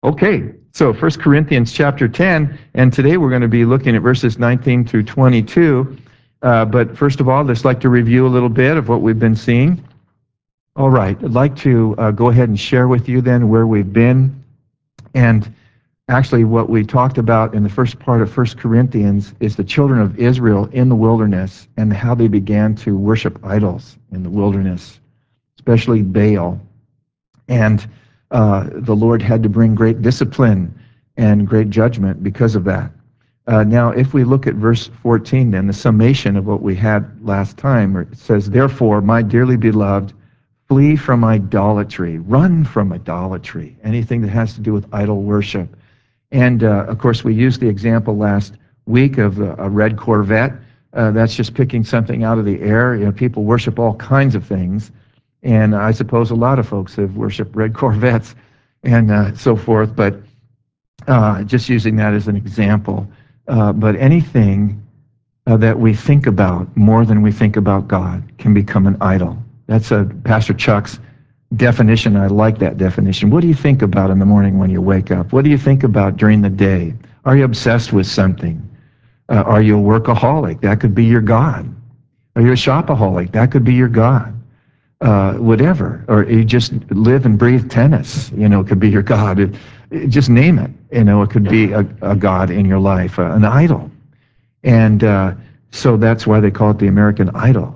Okay, so 1 Corinthians chapter 10, and today we're going to be looking at verses 19 through 22. But first of all, I'd just like to review a little bit of what we've been seeing. All right, I'd like to go ahead and share with you then where we've been. And actually what we talked about in the first part of 1 Corinthians is the children of Israel in the wilderness and how they began to worship idols in the wilderness, especially Baal. And the Lord had to bring great discipline and great judgment because of that. Now, if we look at verse 14, then, the summation of what we had last time, it says, "Therefore, my dearly beloved, flee from idolatry." Run from idolatry, anything that has to do with idol worship. And, of course, we used the example last week of a red Corvette. That's just picking something out of the air. You know, people worship all kinds of things. And I suppose a lot of folks have worshiped red Corvettes and so forth, but just using that as an example. But anything that we think about more than we think about God can become an idol. That's Pastor Chuck's definition. I like that definition. What do you think about in the morning when you wake up? What do you think about during the day? Are you obsessed with something? Are you a workaholic? That could be your God. Are you a shopaholic? That could be your God. Whatever, or you just live and breathe tennis, it could be your God. Just name it, it could be a God in your life, an idol. And so that's why they call it the American Idol.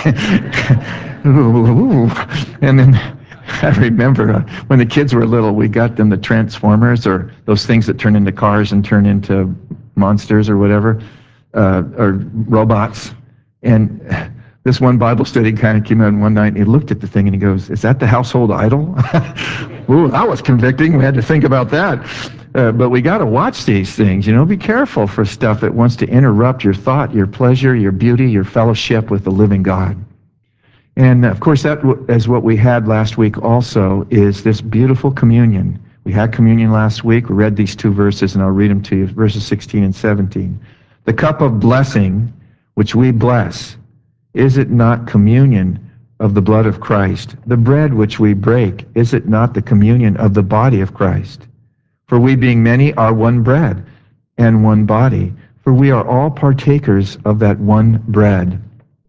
And then I remember when the kids were little, we got them the Transformers, or those things that turn into cars and turn into monsters or whatever, or robots. And this one Bible study kind of came out one night, and he looked at the thing and he goes, "Is that the household idol?" Ooh, that was convicting. We had to think about that. But we got to watch these things. Be careful for stuff that wants to interrupt your thought, your pleasure, your beauty, your fellowship with the living God. And of course, that is what we had last week also, is this beautiful communion. We had communion last week. We read these two verses, and I'll read them to you, verses 16 and 17. "The cup of blessing, which we bless, is it not communion of the blood of Christ? The bread which we break, is it not the communion of the body of Christ? For we, being many, are one bread and one body, for we are all partakers of that one bread."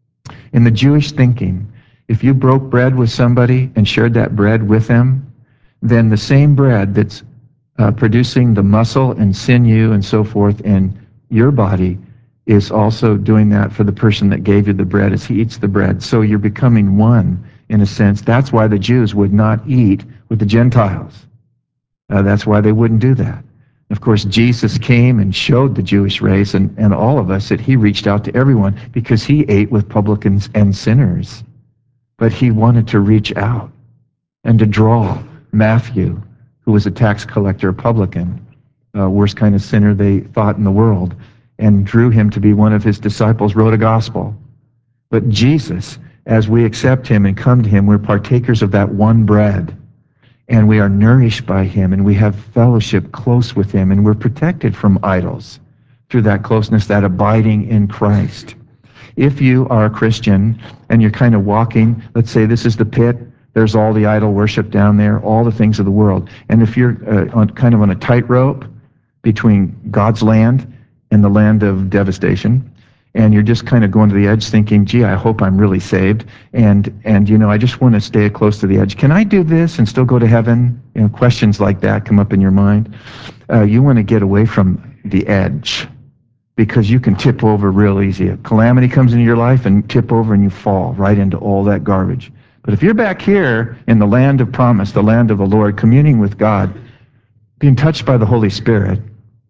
In the Jewish thinking, if you broke bread with somebody and shared that bread with them, then the same bread that's producing the muscle and sinew and so forth in your body is also doing that for the person that gave you the bread as he eats the bread. So you're becoming one, in a sense. That's why the Jews would not eat with the Gentiles. That's why they wouldn't do that. Of course, Jesus came and showed the Jewish race and all of us that he reached out to everyone because he ate with publicans and sinners. But he wanted to reach out and to draw Matthew, who was a tax collector, a publican, worst kind of sinner they thought in the world, and drew him to be one of his disciples, wrote a gospel. But Jesus, as we accept him and come to him, we're partakers of that one bread, and we are nourished by him, and we have fellowship close with him, and we're protected from idols through that closeness, that abiding in Christ. If you are a Christian and you're kind of walking, let's say this is the pit, there's all the idol worship down there, all the things of the world. And if you're kind of on a tightrope between God's land and the land of devastation, and you're just kind of going to the edge thinking, "Gee, I hope I'm really saved, and I just want to stay close to the edge. Can I do this and still go to heaven?" Questions like that come up in your mind. You want to get away from the edge, because you can tip over real easy. A calamity comes into your life and tip over and you fall right into all that garbage. But if you're back here in the land of promise, the land of the Lord, communing with God, being touched by the Holy Spirit,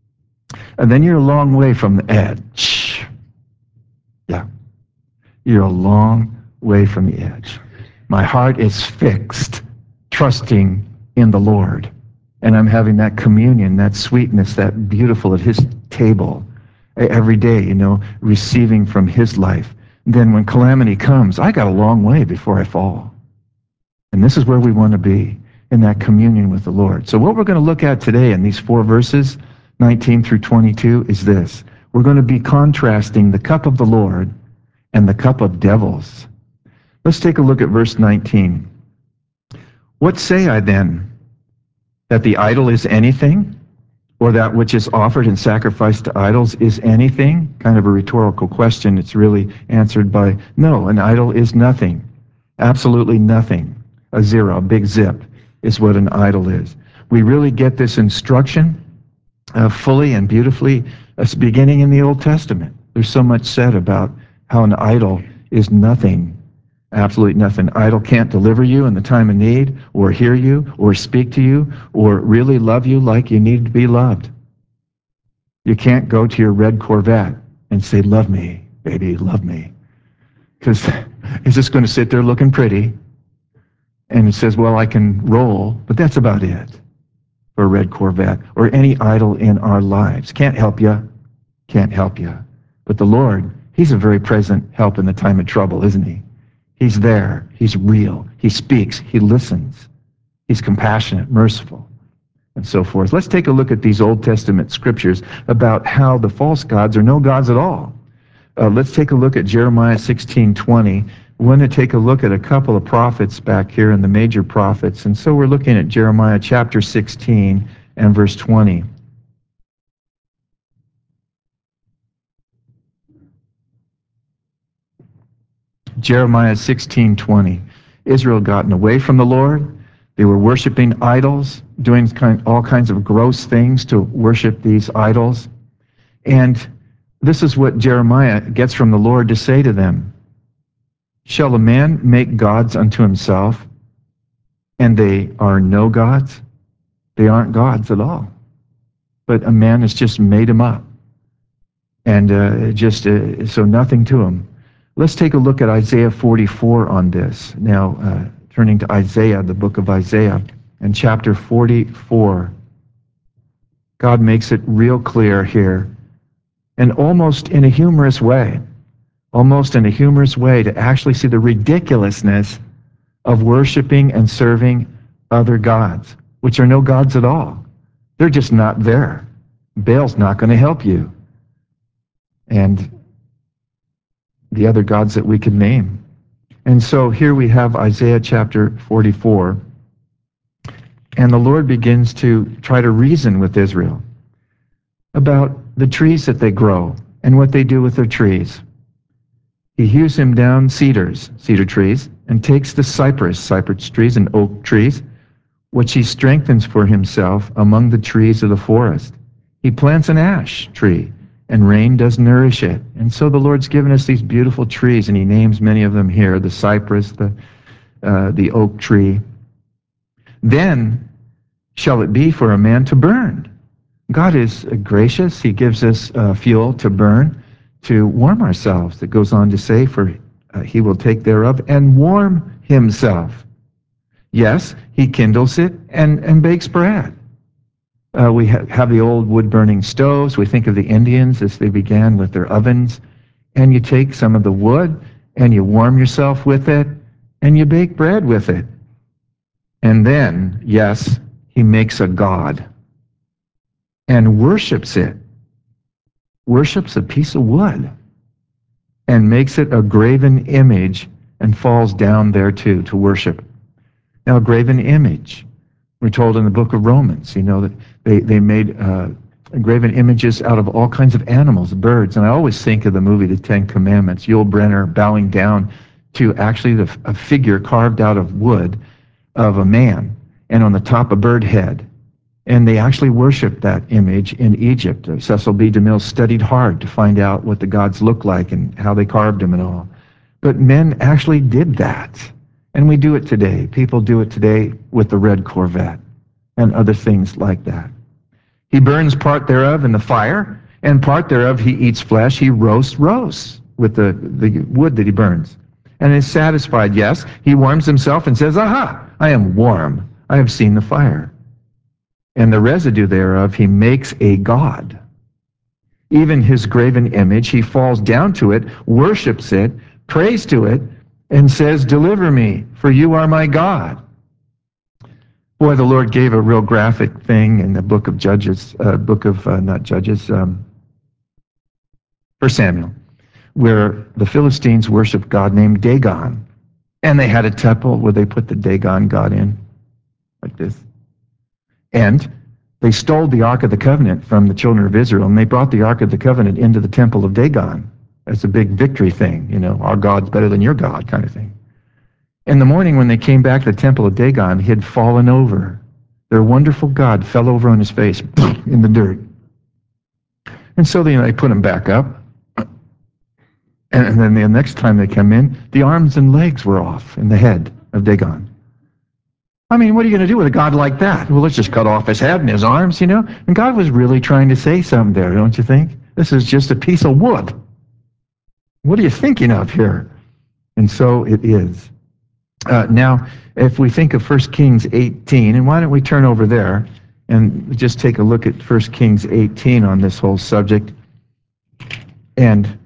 and then you're a long way from the edge. Yeah. You're a long way from the edge. My heart is fixed, trusting in the Lord. And I'm having that communion, that sweetness, that beautiful at his table every day, receiving from his life. Then when calamity comes, I got a long way before I fall. And this is where we want to be, in that communion with the Lord. So what we're going to look at today in these 4 verses, 19 through 22, is this. We're going to be contrasting the cup of the Lord and the cup of devils. Let's take a look at verse 19. "What say I then? that the idol is anything, or that which is offered and sacrificed to idols is anything? Kind of a rhetorical question. It's really answered by no, an idol is nothing. Absolutely nothing. A zero, a big zip, is what an idol is. We really get this instruction fully and beautifully beginning in the Old Testament. There's so much said about how an idol is nothing. Absolutely nothing. Idol can't deliver you in the time of need, or hear you, or speak to you, or really love you like you need to be loved. You can't go to your red Corvette and say, love me, baby, love me. Because it's just going to sit there looking pretty. And it says, well, I can roll, but that's about it for a red Corvette or any idol in our lives. Can't help you. Can't help you. But the Lord, He's a very present help in the time of trouble, isn't He? He's there. He's real. He speaks. He listens. He's compassionate, merciful, and so forth. Let's take a look at these Old Testament scriptures about how the false gods are no gods at all. Let's take a look at Jeremiah 16:20. We want to take a look at a couple of prophets back here in the major prophets. And so we're looking at Jeremiah chapter 16 and verse 20. Jeremiah 16:20. Israel had gotten away from the Lord. They were worshiping idols, doing all kinds of gross things to worship these idols. And this is what Jeremiah gets from the Lord to say to them. Shall a man make gods unto himself, and they are no gods? They aren't gods at all. But a man has just made them up. And so nothing to him. Let's take a look at Isaiah 44 on this. Now, turning to Isaiah, the book of Isaiah, and chapter 44. God makes it real clear here, and almost in a humorous way, to actually see the ridiculousness of worshiping and serving other gods, which are no gods at all. They're just not there. Baal's not going to help you. And the other gods that we can name. And so here we have Isaiah chapter 44. And the Lord begins to try to reason with Israel about the trees that they grow and what they do with their trees. He hews him down cedar trees, and takes the cypress trees and oak trees, which he strengthens for himself among the trees of the forest. He plants an ash tree, and rain does nourish it. And so the Lord's given us these beautiful trees, and He names many of them here, the cypress, the oak tree. Then shall it be for a man to burn. God is gracious. He gives us fuel to burn, to warm ourselves. It goes on to say, for He will take thereof and warm Himself. Yes, He kindles it and bakes bread. We have the old wood-burning stoves. We think of the Indians as they began with their ovens. And you take some of the wood, and you warm yourself with it, and you bake bread with it. And then, yes, He makes a god and worships it. Worships a piece of wood and makes it a graven image and falls down there too to worship. Now, a graven image. We're told in the book of Romans, that they made graven images out of all kinds of animals, birds. And I always think of the movie The Ten Commandments, Yul Brynner bowing down to actually a figure carved out of wood of a man, and on the top a bird head. And they actually worshiped that image in Egypt. Cecil B. DeMille studied hard to find out what the gods looked like and how they carved them and all. But men actually did that. And we do it today. People do it today with the red Corvette and other things like that. He burns part thereof in the fire, and part thereof he eats flesh. He roasts with the wood that he burns, and is satisfied. Yes, he warms himself and says, aha, I am warm. I have seen the fire. And the residue thereof he makes a god. Even his graven image, he falls down to it, worships it, prays to it, and says, deliver me, for you are my God. Boy, the Lord gave a real graphic thing in the book of Judges, not Judges, 1 Samuel, where the Philistines worshiped a god named Dagon. And they had a temple where they put the Dagon god in, like this. And they stole the Ark of the Covenant from the children of Israel, and they brought the Ark of the Covenant into the temple of Dagon. That's a big victory thing, our God's better than your God kind of thing. In the morning when they came back to the temple of Dagon, he had fallen over. Their wonderful God fell over on his face in the dirt. And so they put him back up. And then the next time they come in, the arms and legs were off in the head of Dagon. I mean, what are you going to do with a God like that? Well, let's just cut off his head and his arms, And God was really trying to say something there, don't you think? This is just a piece of wood. What are you thinking of here? And so it is. Now, if we think of 1 Kings 18, and why don't we turn over there and just take a look at 1 Kings 18 on this whole subject. And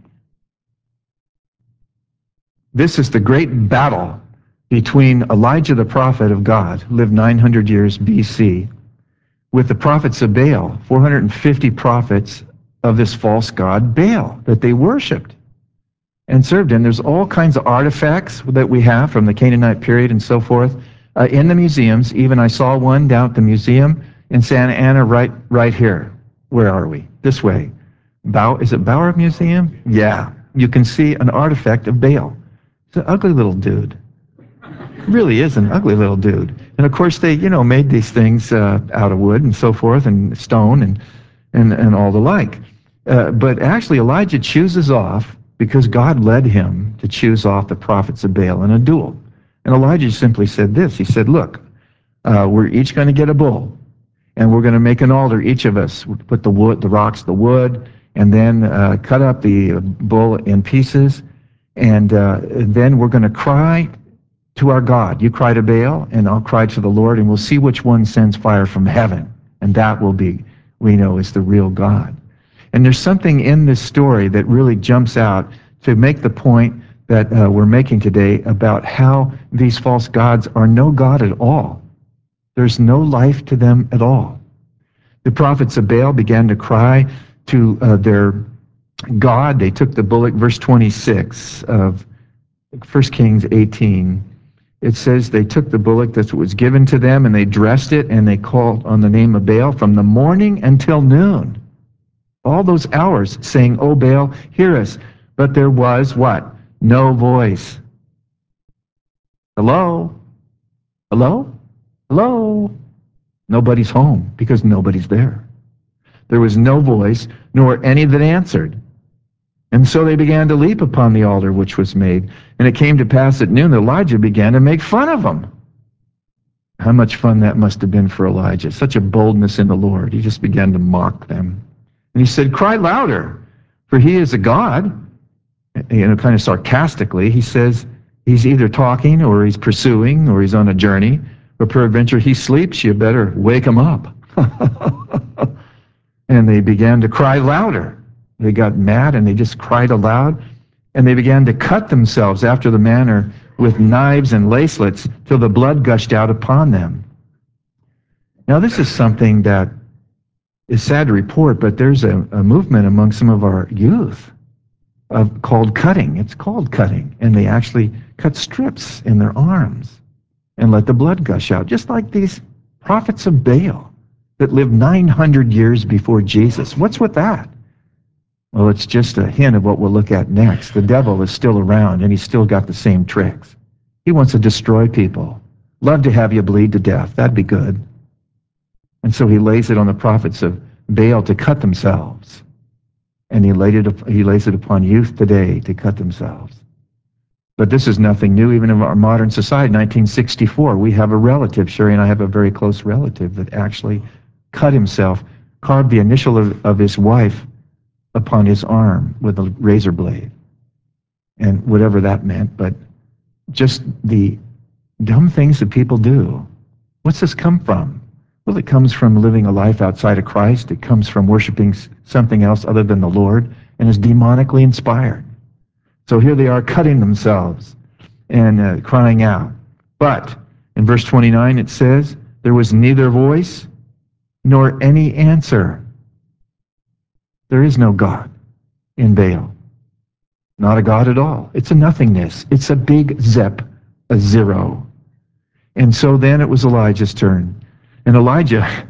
this is the great battle between Elijah the prophet of God, who lived 900 years BC, with the prophets of Baal, 450 prophets of this false god Baal that they worshipped and served in. There's all kinds of artifacts that we have from the Canaanite period and so forth in the museums. Even I saw one down at the museum in Santa Ana right here. Where are we? This way. Is it Bauer Museum? Yeah. You can see an artifact of Baal. It's an ugly little dude. Really is an ugly little dude. And of course they, made these things out of wood and so forth and stone and all the like. But actually Elijah chooses off, because God led him to choose off the prophets of Baal in a duel. And Elijah simply said this. He said, look, we're each going to get a bull, and we're going to make an altar, each of us. We'll put the rocks, the wood, and then cut up the bull in pieces, and then we're going to cry to our God. You cry to Baal, and I'll cry to the Lord, and we'll see which one sends fire from heaven. And that will be, we know, is the real God. And there's something in this story that really jumps out to make the point that we're making today about how these false gods are no God at all. There's no life to them at all. The prophets of Baal began to cry to their God. They took the bullock, verse 26 of 1 Kings 18. It says they took the bullock that was given to them, and they dressed it, and they called on the name of Baal from the morning until noon. All those hours saying, "O Baal, hear us." But there was what? No voice. Hello? Hello? Hello? Nobody's home because nobody's there. There was no voice, nor any that answered. And so they began to leap upon the altar which was made. And it came to pass at noon that Elijah began to make fun of them. How much fun that must have been for Elijah. Such a boldness in the Lord. He just began to mock them. And he said, "Cry louder, for he is a God." Kind of sarcastically, he says he's either talking or he's pursuing or he's on a journey. But peradventure he sleeps, you better wake him up. And they began to cry louder. They got mad and they just cried aloud. And they began to cut themselves after the manner with knives and lacelets till the blood gushed out upon them. Now this is something that is sad to report, but there's a movement among some of our youth called cutting. It's called cutting. And they actually cut strips in their arms and let the blood gush out, just like these prophets of Baal that lived 900 years before Jesus. What's with that? Well, it's just a hint of what we'll look at next. The devil is still around, and he's still got the same tricks. He wants to destroy people. Love to have you bleed to death. That'd be good. And so he lays it on the prophets of Baal to cut themselves. And he lays it upon youth today to cut themselves. But this is nothing new, even in our modern society. 1964, we have a relative, Sherry and I have a very close relative, that actually cut himself, carved the initial of his wife upon his arm with a razor blade, and whatever that meant. But just the dumb things that people do. What's this come from? Well, it comes from living a life outside of Christ. It comes from worshiping something else other than the Lord, and is demonically inspired. So here they are cutting themselves and crying out. But in verse 29 it says, there was neither voice nor any answer. There is no God in Baal. Not a God at all. It's a nothingness. It's a big zip, a zero. And so then it was Elijah's turn. And Elijah,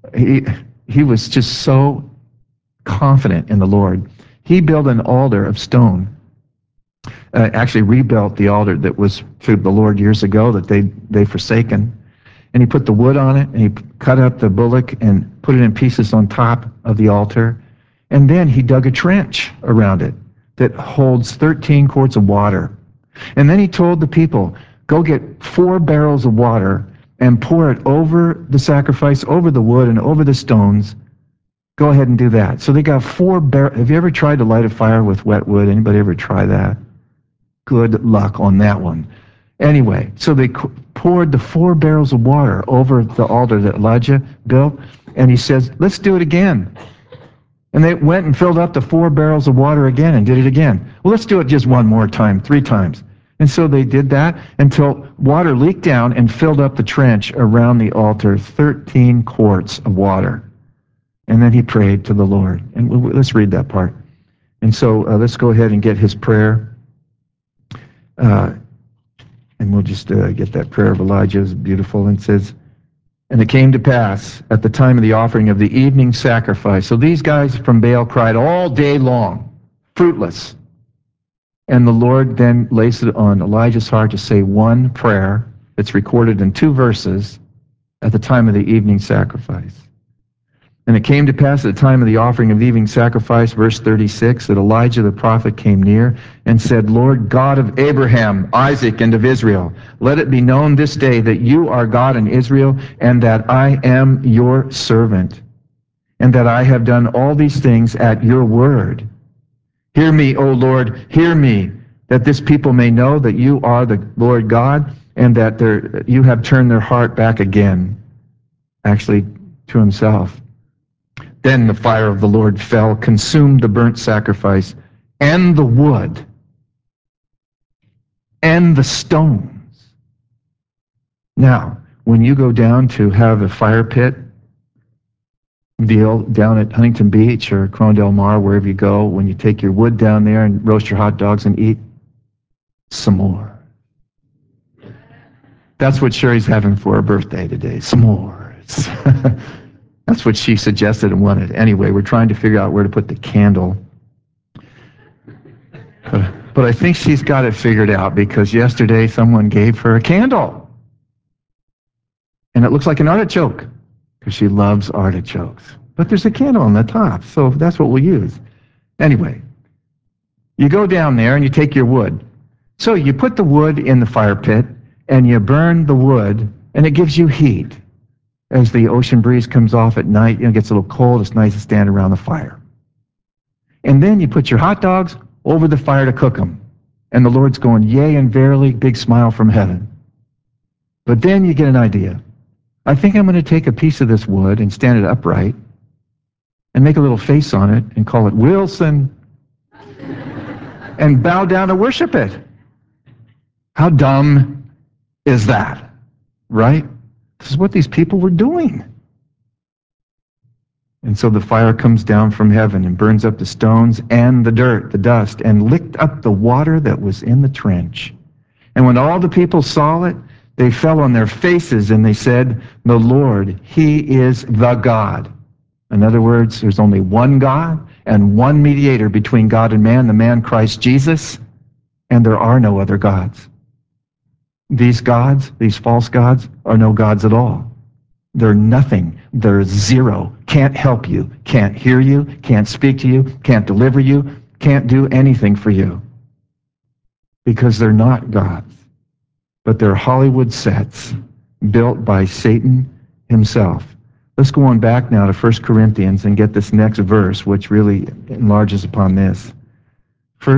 he was just so confident in the Lord. He built an altar of stone. Actually rebuilt the altar that was to the Lord years ago that they forsaken. And he put the wood on it, and he cut up the bullock and put it in pieces on top of the altar. And then he dug a trench around it that holds 13 quarts of water. And then he told the people, go get 4 barrels of water and pour it over the sacrifice, over the wood, and over the stones. Go ahead and do that. So they got 4 barrels. Have you ever tried to light a fire with wet wood? Anybody ever try that? Good luck on that one. Anyway, so they poured the 4 barrels of water over the altar that Elijah built, and he says, let's do it again. And they went and filled up the 4 barrels of water again and did it again. Well, let's do it just one more time, 3 times. And so they did that until water leaked down and filled up the trench around the altar, 13 quarts of water. And then he prayed to the Lord. And let's read that part. And so let's go ahead and get his prayer. And we'll just get that prayer of Elijah. It's beautiful. And it says, and it came to pass at the time of the offering of the evening sacrifice. So these guys from Baal cried all day long, fruitless. And the Lord then lays it on Elijah's heart to say one prayer that's recorded in 2 verses at the time of the evening sacrifice. And it came to pass at the time of the offering of the evening sacrifice, verse 36, that Elijah the prophet came near and said, Lord God of Abraham, Isaac, and of Israel, let it be known this day that you are God in Israel, and that I am your servant, and that I have done all these things at your word. Hear me, O Lord, hear me, that this people may know that you are the Lord God, and that you have turned their heart back again, actually to himself. Then the fire of the Lord fell, consumed the burnt sacrifice, and the wood, and the stones. Now, when you go down to have a fire pit deal down at Huntington Beach or Corona del Mar, wherever you go, when you take your wood down there and roast your hot dogs and eat some more. That's what Sherry's having for her birthday today, s'mores. That's what she suggested and wanted. Anyway, we're trying to figure out where to put the candle. But I think she's got it figured out because yesterday someone gave her a candle. And it looks like an artichoke because she loves artichokes. But there's a candle on the top, so that's what we'll use. Anyway, you go down there and you take your wood. So you put the wood in the fire pit and you burn the wood and it gives you heat. As the ocean breeze comes off at night, it gets a little cold, it's nice to stand around the fire. And then you put your hot dogs over the fire to cook them. And the Lord's going, yea and verily, big smile from heaven. But then you get an idea. I think I'm going to take a piece of this wood and stand it upright and make a little face on it and call it Wilson and bow down and worship it. How dumb is that? Right? This is what these people were doing. And so the fire comes down from heaven and burns up the stones and the dirt, the dust, and licked up the water that was in the trench. And when all the people saw it, they fell on their faces and they said, the Lord, he is the God. In other words, there's only one God and one mediator between God and man, the man Christ Jesus, and there are no other gods. These gods, these false gods, are no gods at all. They're nothing. They're zero. Can't help you, can't hear you, can't speak to you, can't deliver you, can't do anything for you. Because they're not gods, but they're Hollywood sets built by Satan himself. Let's go on back now to 1 Corinthians and get this next verse, which really enlarges upon this. 1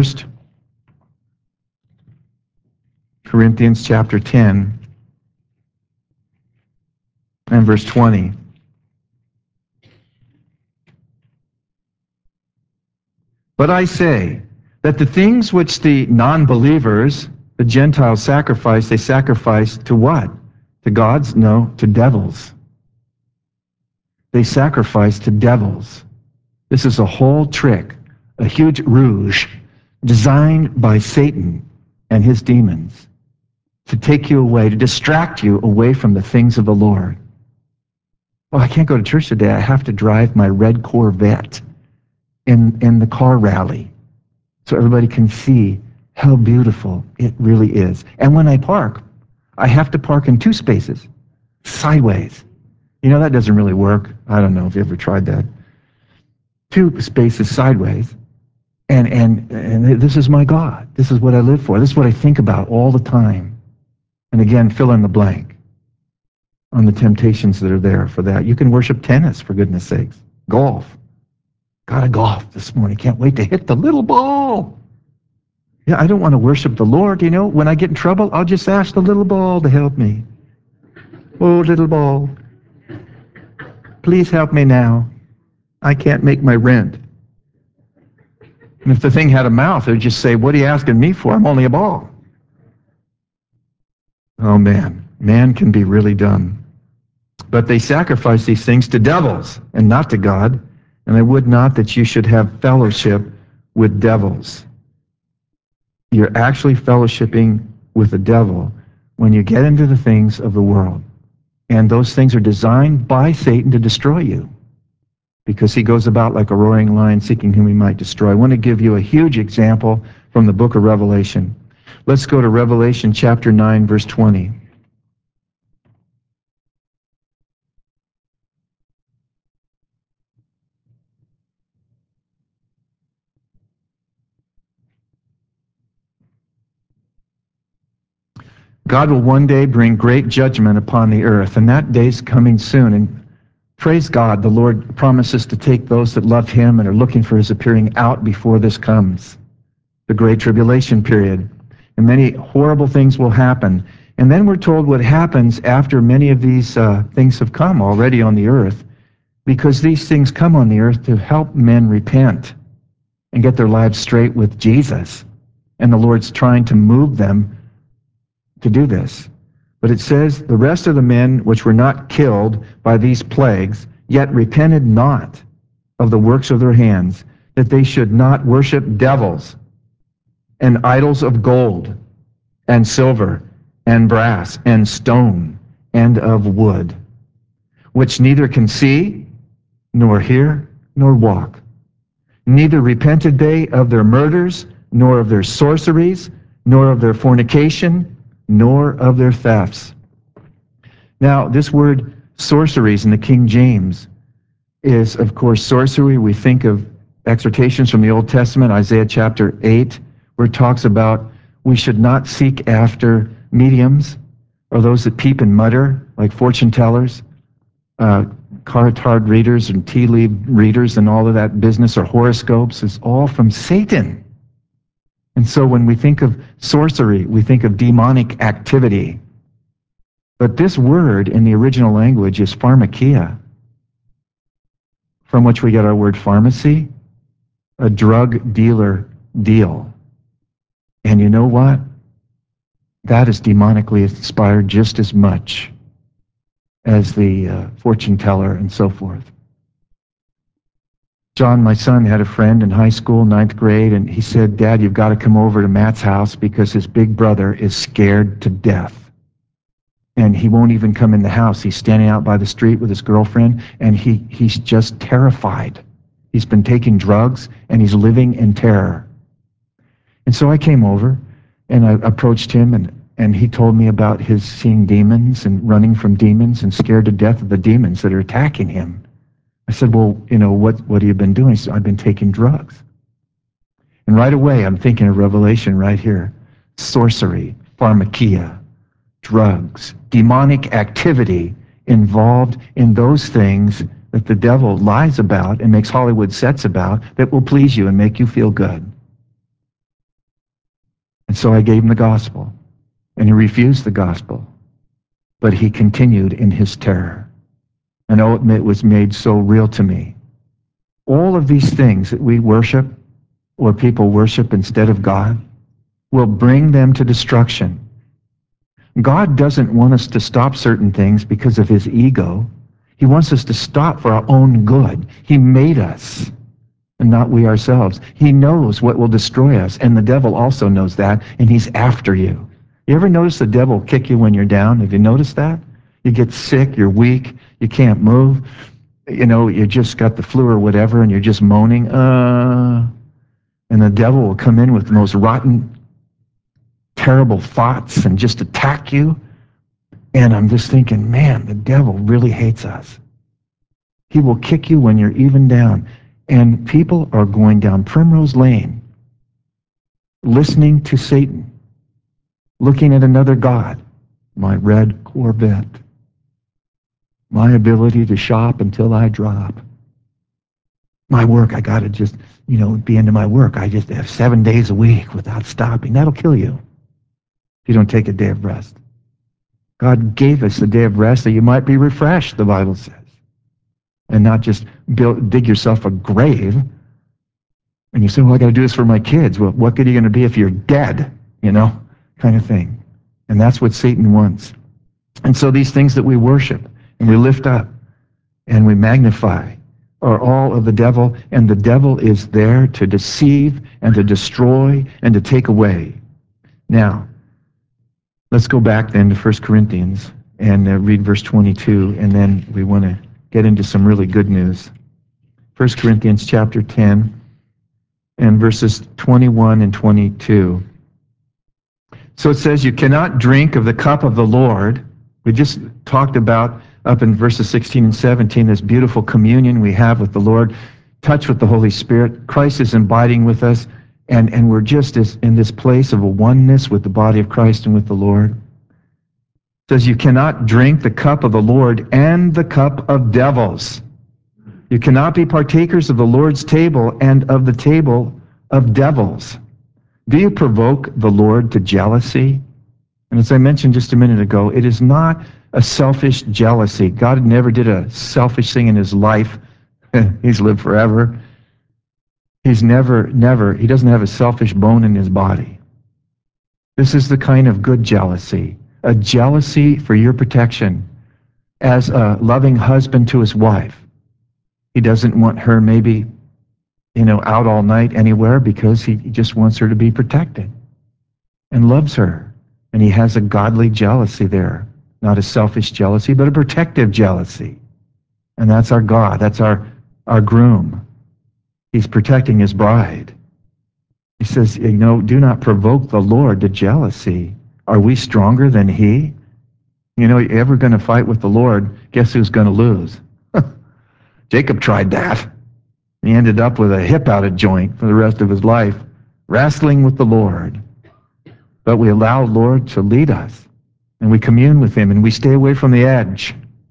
Corinthians chapter 10 and verse 20. But I say that the things which the non-believers, the Gentiles sacrifice, they sacrifice to what? To gods? No, to devils. They sacrifice to devils. This is a whole trick, a huge rouge designed by Satan and his demons to take you away, to distract you away from the things of the Lord. Well, I can't go to church today. I have to drive my red Corvette in the car rally so everybody can see how beautiful it really is. And when I park, I have to park in 2 spaces, sideways. You know, that doesn't really work. I don't know if you ever tried that. 2 spaces sideways. And this is my God. This is what I live for. This is what I think about all the time. And again, fill in the blank on the temptations that are there for that. You can worship tennis, for goodness sakes. Golf. Got to golf this morning. Can't wait to hit the little ball. Yeah, I don't want to worship the Lord. You know, when I get in trouble, I'll just ask the little ball to help me. Oh, little ball, please help me now. I can't make my rent. And if the thing had a mouth, it would just say, what are you asking me for? I'm only a ball. Oh, man can be really dumb. But they sacrifice these things to devils and not to God, and I would not that you should have fellowship with devils. You're actually fellowshipping with the devil when you get into the things of the world. And those things are designed by Satan to destroy you, because he goes about like a roaring lion seeking whom he might destroy. I want to give you a huge example from the book of Revelation. Let's go to Revelation chapter 9, verse 20. God will one day bring great judgment upon the earth, and that day's coming soon. And praise God, the Lord promises to take those that love him and are looking for his appearing out before this comes, the great tribulation period. And many horrible things will happen. And then we're told what happens after many of these things have come already on the earth, because these things come on the earth to help men repent and get their lives straight with Jesus. And the Lord's trying to move them to do this. But it says, the rest of the men which were not killed by these plagues, yet repented not of the works of their hands, that they should not worship devils and idols of gold and silver and brass and stone and of wood, which neither can see, nor hear, nor walk. Neither repented they of their murders, nor of their sorceries, nor of their fornication, nor of their thefts. Now, this word sorceries in the King James is, of course, sorcery. We think of exhortations from the Old Testament, Isaiah chapter 8, where it talks about we should not seek after mediums or those that peep and mutter, like fortune tellers, card readers and tea leaf readers and all of that business, or horoscopes, is all from Satan. And so when we think of sorcery, we think of demonic activity. But this word in the original language is pharmakia, from which we get our word pharmacy, a drug dealer deal. And you know what? That is demonically inspired just as much as the fortune teller and so forth. John, my son, had a friend in high school, 9th grade, and he said, Dad, you've got to come over to Matt's house because his big brother is scared to death. And he won't even come in the house. He's standing out by the street with his girlfriend, and he's just terrified. He's been taking drugs, and he's living in terror. And so I came over, and I approached him, and he told me about his seeing demons and running from demons and scared to death of the demons that are attacking him. I said, well, you know, what have you been doing? He said, I've been taking drugs. And right away, I'm thinking of Revelation right here. Sorcery, pharmakia, drugs, demonic activity involved in those things that the devil lies about and makes Hollywood sets about that will please you and make you feel good. And so I gave him the gospel, and he refused the gospel, but he continued in his terror. And oh, it was made so real to me. All of these things that we worship, or people worship instead of God, will bring them to destruction. God doesn't want us to stop certain things because of his ego. He wants us to stop for our own good. He made us, and not we ourselves. He knows what will destroy us, and the devil also knows that, and he's after you. You ever notice the devil kick you when you're down? Have you noticed that? You get sick, you're weak, You can't move. You just got the flu or whatever, and you're just moaning, and the devil will come in with the most rotten, terrible thoughts and just attack you. And I'm just thinking, man, the devil really hates us. He will kick you when you're even down. And people are going down Primrose Lane, listening to Satan, looking at another god, my red Corvette, my ability to shop until I drop. My work, I got to just, be into my work. I just have 7 days a week without stopping. That'll kill you if you don't take a day of rest. God gave us a day of rest that you might be refreshed, the Bible says, and not just dig yourself a grave. And you say, well, I got to do this for my kids. Well, what good are you going to be if you're dead? Kind of thing. And that's what Satan wants. And so these things that we worship and we lift up and we magnify are all of the devil, and the devil is there to deceive and to destroy and to take away. Now, let's go back then to 1 Corinthians and read verse 22, and then we want to get into some really good news. 1 Corinthians chapter 10 and verses 21 and 22. So it says, you cannot drink of the cup of the Lord. We just talked about up in verses 16 and 17, this beautiful communion we have with the Lord, touch with the Holy Spirit. Christ is abiding with us, and we're just in this place of a oneness with the body of Christ and with the Lord. It says, you cannot drink the cup of the Lord and the cup of devils. You cannot be partakers of the Lord's table and of the table of devils. Do you provoke the Lord to jealousy? And as I mentioned just a minute ago, it is not a selfish jealousy. God never did a selfish thing in his life. He's lived forever. He's never, he doesn't have a selfish bone in his body. This is the kind of good jealousy, a jealousy for your protection. As a loving husband to his wife, he doesn't want her maybe, out all night anywhere because he just wants her to be protected and loves her. And he has a godly jealousy there. Not a selfish jealousy, but a protective jealousy. And that's our God. That's our groom. He's protecting his bride. He says, do not provoke the Lord to jealousy. Are we stronger than he? You're ever going to fight with the Lord, guess who's going to lose? Jacob tried that. He ended up with a hip out of joint for the rest of his life, wrestling with the Lord. But we allow the Lord to lead us, and we commune with him, and we stay away from the edge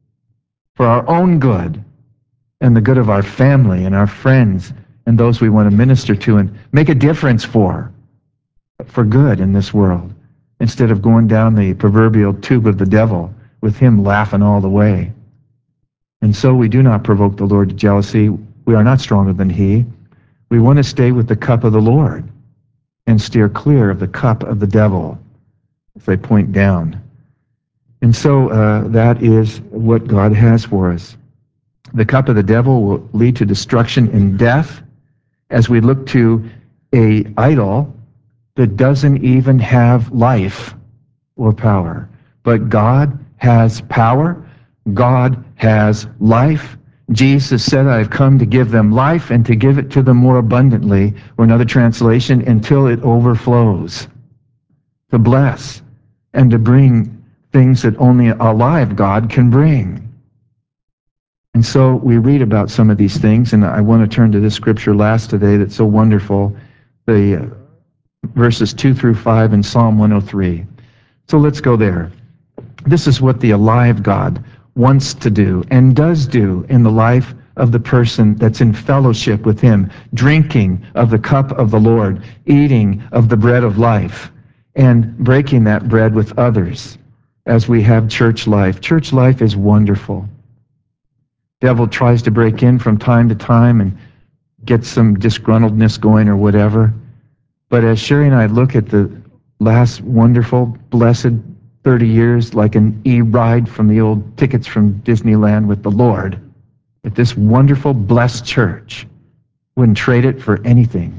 for our own good and the good of our family and our friends and those we want to minister to and make a difference for good in this world, instead of going down the proverbial tube of the devil with him laughing all the way. And so we do not provoke the Lord to jealousy. We are not stronger than he. We want to stay with the cup of the Lord and steer clear of the cup of the devil, if they point down. And so that is what God has for us. The cup of the devil will lead to destruction and death as we look to an idol that doesn't even have life or power. But God has power. God has life. Jesus said, I have come to give them life and to give it to them more abundantly, or another translation, until it overflows. To bless and to bring things that only a live God can bring. And so we read about some of these things, and I want to turn to this scripture last today that's so wonderful, the verses 2 through 5 in Psalm 103. So let's go there. This is what the alive God wants to do and does do in the life of the person that's in fellowship with him, drinking of the cup of the Lord, eating of the bread of life, and breaking that bread with others as we have church life. Church life is wonderful. Devil tries to break in from time to time and get some disgruntledness going or whatever. But as Sherry and I look at the last wonderful, blessed 30 years, like an e-ride from the old tickets from Disneyland with the Lord, at this wonderful, blessed church, wouldn't trade it for anything.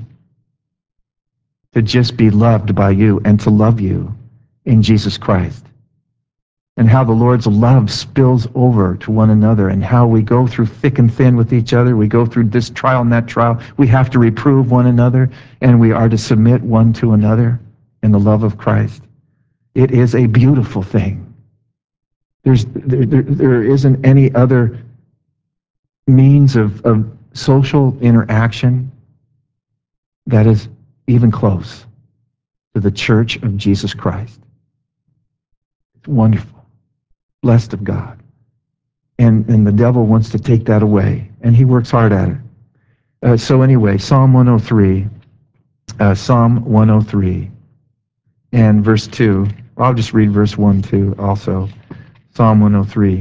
To just be loved by you and to love you in Jesus Christ. and how the Lord's love spills over to one another, and how we go through thick and thin with each other. We go through this trial and that trial. We have to reprove one another, and we are to submit one to another in the love of Christ. It is a beautiful thing. There isn't any other means of social interaction that is even close to the church of Jesus Christ. It's wonderful. Blessed of God. And the devil wants to take that away, and he works hard at it. So anyway, Psalm 103, and verse 2. I'll just read verse 1, 2 also. Psalm 103.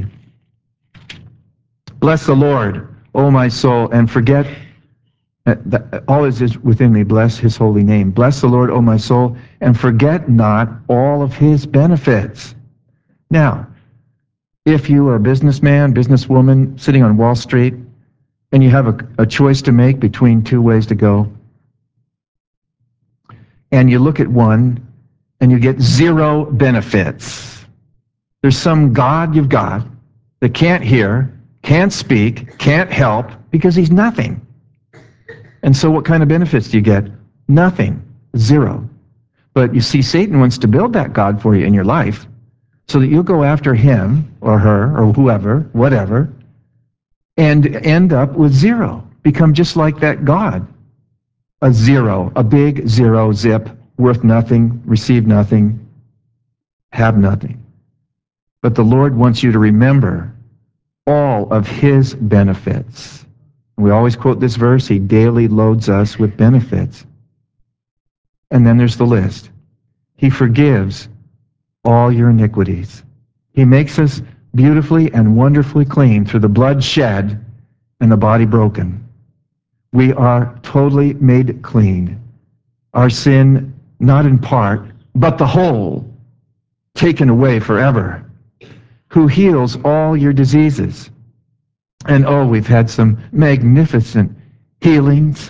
Bless the Lord, O my soul, and forget all is within me. Bless his holy name. Bless the Lord, O my soul, and forget not all of his benefits. Now, if you are a businessman, businesswoman sitting on Wall Street, and you have a choice to make between two ways to go, and you look at one, and you get zero benefits. There's some God you've got that can't hear, can't speak, can't help, because he's nothing. And so what kind of benefits do you get? Nothing. Zero. But you see, Satan wants to build that God for you in your life so that you'll go after him or her or whoever, whatever, and end up with zero. Become just like that God. A zero, a big zero, zip, worth nothing, receive nothing, have nothing. But the Lord wants you to remember all of his benefits. We always quote this verse, he daily loads us with benefits. And then there's the list. He forgives all your iniquities. He makes us beautifully and wonderfully clean through the blood shed and the body broken. We are totally made clean. Our sin, not in part, but the whole, taken away forever. Who heals all your diseases. And we've had some magnificent healings.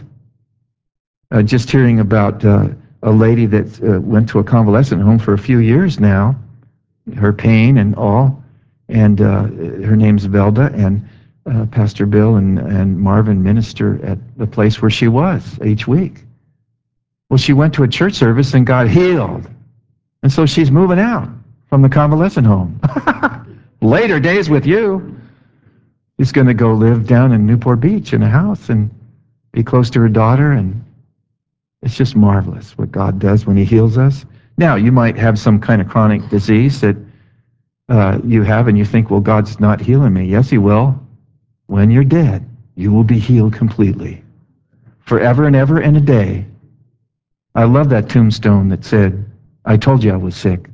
Just hearing about a lady that went to a convalescent home for a few years now, her pain and all, and her name's Velda, and Pastor Bill and Marvin minister at the place where she was each week. Well, she went to a church service and got healed. And so she's moving out from the convalescent home. Later days with you. She's going to go live down in Newport Beach in a house and be close to her daughter, and it's just marvelous what God does when he heals us. Now, you might have some kind of chronic disease that you have, and you think, well, God's not healing me. Yes, he will. When you're dead, you will be healed completely. Forever and ever and a day. I love that tombstone that said, I told you I was sick.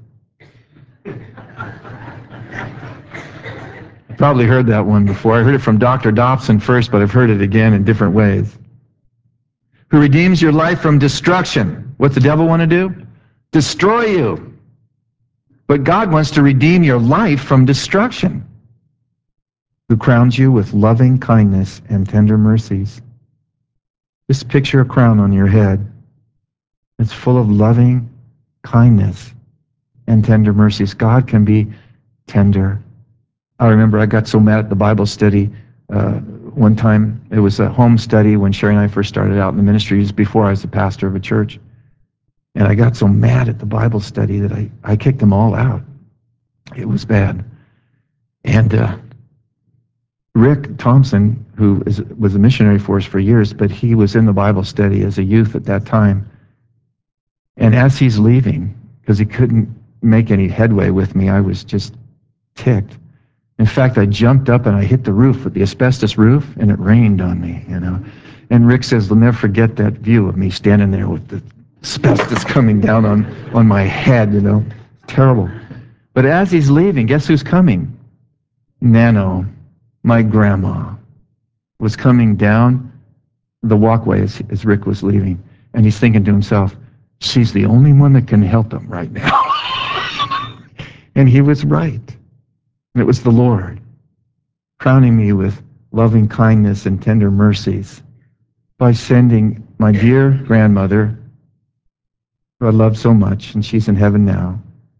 Probably heard that one before. I heard it from Dr. Dobson first, but I've heard it again in different ways. Who redeems your life from destruction. What's the devil want to do? Destroy you. But God wants to redeem your life from destruction. Who crowns you with loving kindness and tender mercies. Just picture a crown on your head. It's full of loving kindness and tender mercies. God can be tender. I remember I got so mad at the Bible study one time. It was a home study when Sherry and I first started out in the ministry. It was before I was the pastor of a church. And I got so mad at the Bible study that I kicked them all out. It was bad. And Rick Thompson, who was a missionary for us for years, but he was in the Bible study as a youth at that time. And as he's leaving, because he couldn't make any headway with me, I was just ticked. In fact, I jumped up and I hit the roof with the asbestos roof, and it rained on me, you know. And Rick says, "They'll never forget that view of me standing there with the asbestos coming down on my head, you know. Terrible." But as he's leaving, guess who's coming? Nano, my grandma, was coming down the walkway as Rick was leaving. And he's thinking to himself, she's the only one that can help him right now. And he was right. And it was the Lord crowning me with loving kindness and tender mercies by sending my dear grandmother, who I love so much, and she's in heaven now,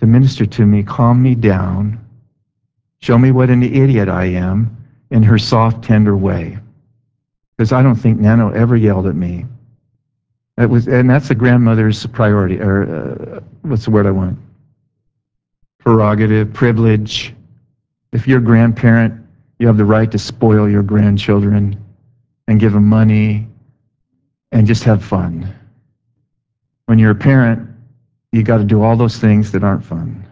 to minister to me, calm me down, show me what an idiot I am in her soft, tender way. Because I don't think Nano ever yelled at me. And that's the grandmother's priority, or what's the word I want? Prerogative, privilege. If you're a grandparent, you have the right to spoil your grandchildren and give them money and just have fun. When you're a parent, you got to do all those things that aren't fun.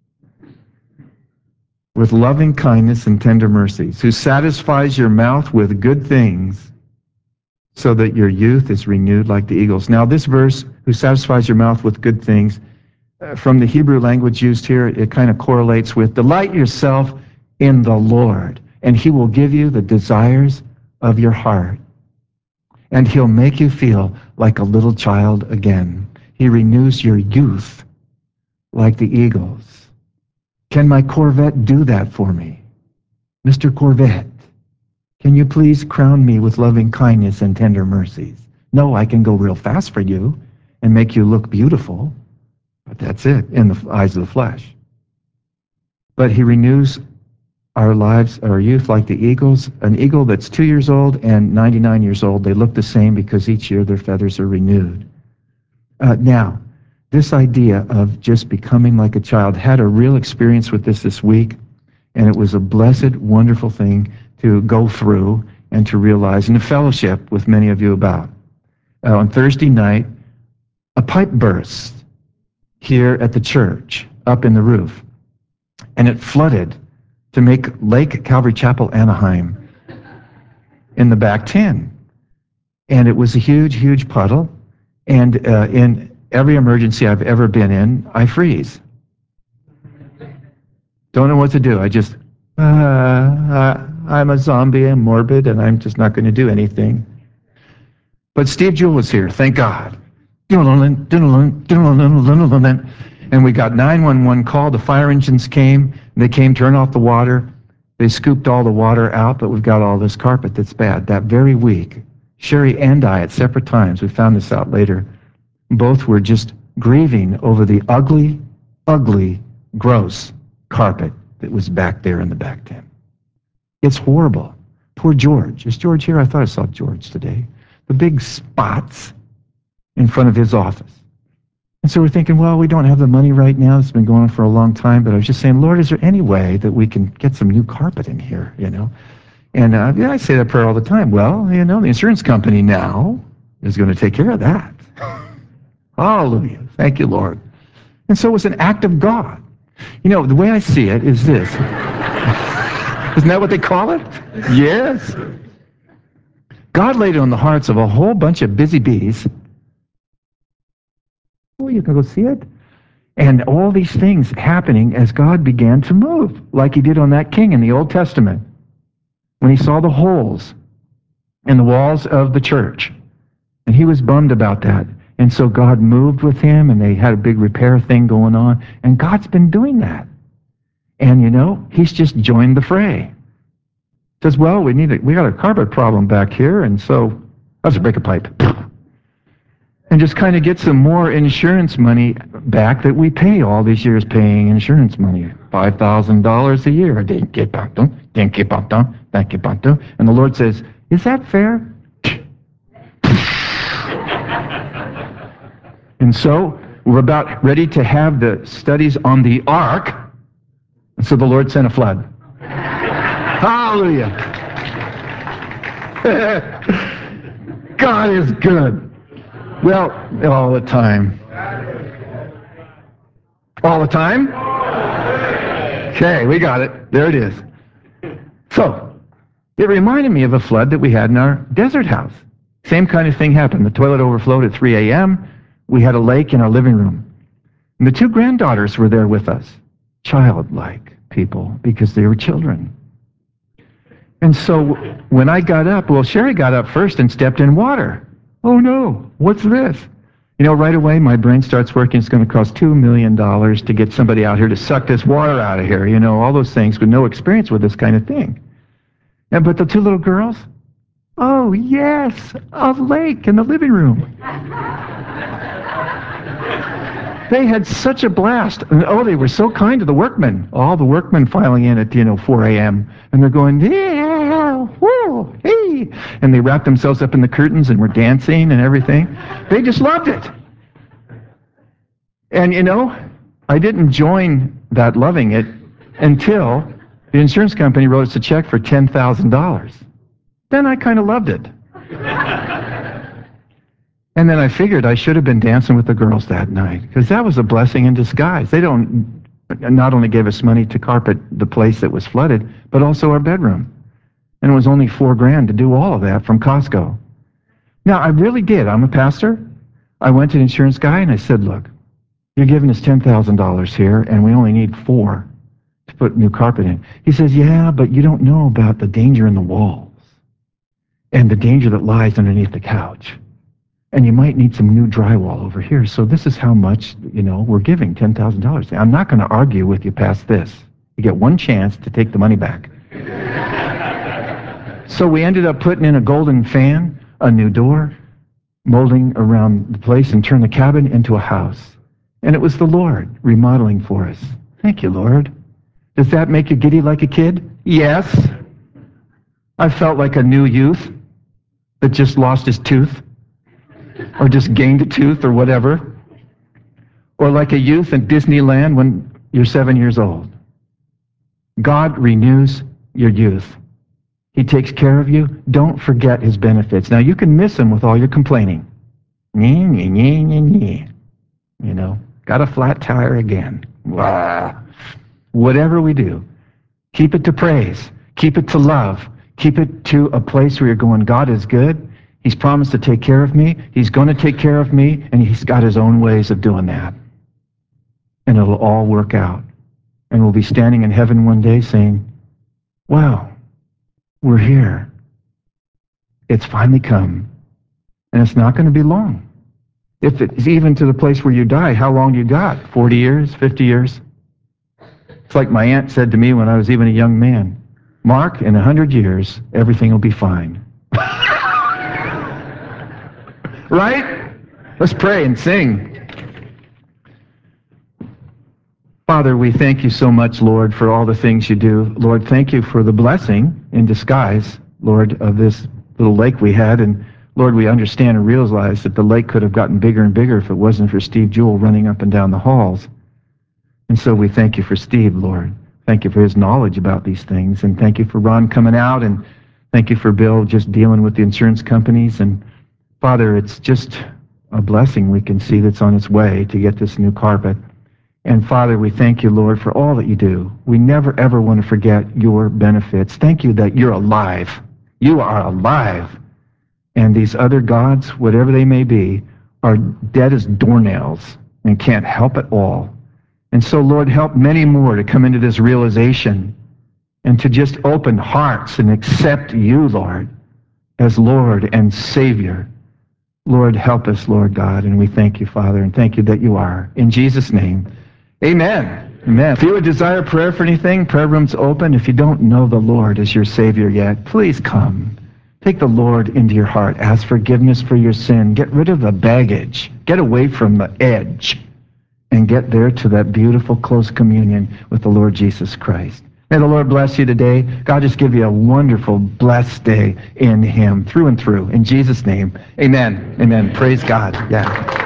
With loving kindness and tender mercies, who satisfies your mouth with good things, so that your youth is renewed like the eagles. Now, this verse, who satisfies your mouth with good things, from the Hebrew language used here, it kind of correlates with delight yourself in the Lord, and he will give you the desires of your heart. And he'll make you feel like a little child again. He renews your youth like the eagles. Can my Corvette do that for me? Mr. Corvette, can you please crown me with loving kindness and tender mercies? No, I can go real fast for you and make you look beautiful, but that's it in the eyes of the flesh. But he renews our lives, our youth like the eagles. An eagle that's 2 years old and 99 years old, they look the same because each year their feathers are renewed. Now, this idea of just becoming like a child, had a real experience with this week, and it was a blessed, wonderful thing to go through and to realize and to fellowship with many of you about. On Thursday night, a pipe burst here at the church, up in the roof, and it flooded to make Lake Calvary Chapel, Anaheim, in the back 10. And it was a huge, huge puddle, and in every emergency I've ever been in, I freeze. Don't know what to do. I just, I'm a zombie, I'm morbid, and I'm just not going to do anything. But Steve Jewell was here, thank God. And we got 911 call, the fire engines came, they came, turned off the water, they scooped all the water out, but we've got all this carpet that's bad. That very week, Sherry and I, at separate times, we found this out later, both were just grieving over the ugly, ugly, gross carpet that was back there in the back 10. It's horrible. Poor George. Is George here? I thought I saw George today. The big spots in front of his office. And so we're thinking, well, we don't have the money right now. It's been going on for a long time. But I was just saying, Lord, is there any way that we can get some new carpet in here, you know? And I say that prayer all the time. Well, you know, the insurance company now is going to take care of that. Hallelujah. Thank you, Lord. And so it was an act of God. You know, the way I see it is this. Isn't that what they call it? Yes. God laid it on the hearts of a whole bunch of busy bees. Oh, you can go see it? And all these things happening as God began to move, like he did on that king in the Old Testament, when he saw the holes in the walls of the church. And he was bummed about that. And so God moved with him, and they had a big repair thing going on. And God's been doing that. And, you know, he's just joined the fray. Says, well, we got a carpet problem back here, and so let's break a pipe. And just kind of get some more insurance money back that we pay all these years paying insurance money. $5,000 a year. And the Lord says, is that fair? And so we're about ready to have the studies on the ark. And so the Lord sent a flood. Hallelujah. God is good. Well, all the time. All the time? Okay, we got it. There it is. So, it reminded me of a flood that we had in our desert house. Same kind of thing happened. The toilet overflowed at 3 a.m. We had a lake in our living room. And the two granddaughters were there with us. Childlike people, because they were children. And so when I got up, well, Sherry got up first and stepped in water. Oh no, what's this? You know, right away my brain starts working. It's going to cost $2 million to get somebody out here to suck this water out of here. You know, all those things with no experience with this kind of thing. And, but the two little girls, oh yes, a lake in the living room. They had such a blast. And, they were so kind to the workmen. All the workmen filing in at 4 a.m. And they're going, yeah, whoo, hey. And they wrapped themselves up in the curtains and were dancing and everything. They just loved it. And I didn't join that loving it until the insurance company wrote us a check for $10,000. Then I kind of loved it. And then I figured I should have been dancing with the girls that night, because that was a blessing in disguise. They not only gave us money to carpet the place that was flooded, but also our bedroom. And it was only $4,000 to do all of that from Costco. Now, I really did. I'm a pastor. I went to the insurance guy and I said, look, you're giving us $10,000 here, and we only need $4,000 to put new carpet in. He says, yeah, but you don't know about the danger in the walls and the danger that lies underneath the couch. And you might need some new drywall over here. So this is how much, we're giving, $10,000. I'm not going to argue with you past this. You get one chance to take the money back. So we ended up putting in a golden fan, a new door, molding around the place, and turned the cabin into a house. And it was the Lord remodeling for us. Thank you, Lord. Does that make you giddy like a kid? Yes. I felt like a new youth that just lost his tooth, or just gained a tooth, or whatever. Or like a youth in Disneyland when you're 7 years old. God renews your youth. He takes care of you. Don't forget his benefits. Now, you can miss him with all your complaining. Got a flat tire again. Blah. Whatever we do, keep it to praise. Keep it to love. Keep it to a place where you're going, God is good. He's promised to take care of me. He's going to take care of me, and he's got his own ways of doing that. And it'll all work out. And we'll be standing in heaven one day saying, wow, we're here. It's finally come. And it's not going to be long. If it's even to the place where you die, how long you got? 40 years? 50 years? It's like my aunt said to me when I was even a young man, Mark, in 100 years, everything will be fine. Right? Let's pray and sing. Father, we thank you so much, Lord, for all the things you do. Lord, thank you for the blessing in disguise, Lord, of this little lake we had. And Lord, we understand and realize that the lake could have gotten bigger and bigger if it wasn't for Steve Jewell running up and down the halls. And so we thank you for Steve, Lord. Thank you for his knowledge about these things. And thank you for Ron coming out. And thank you for Bill just dealing with the insurance companies. And Father, it's just a blessing we can see that's on its way to get this new carpet. And Father, we thank you, Lord, for all that you do. We never, ever want to forget your benefits. Thank you that you're alive. You are alive. And these other gods, whatever they may be, are dead as doornails and can't help at all. And so, Lord, help many more to come into this realization and to just open hearts and accept you, Lord, as Lord and Savior. Lord, help us, Lord God, and we thank you, Father, and thank you that you are. In Jesus' name, amen. Amen. If you would desire prayer for anything, prayer room's open. If you don't know the Lord as your Savior yet, please come. Take the Lord into your heart. Ask forgiveness for your sin. Get rid of the baggage. Get away from the edge and get there to that beautiful close communion with the Lord Jesus Christ. May the Lord bless you today. God just give you a wonderful, blessed day in him, through and through. In Jesus' name, amen. Amen. Praise God. Yeah.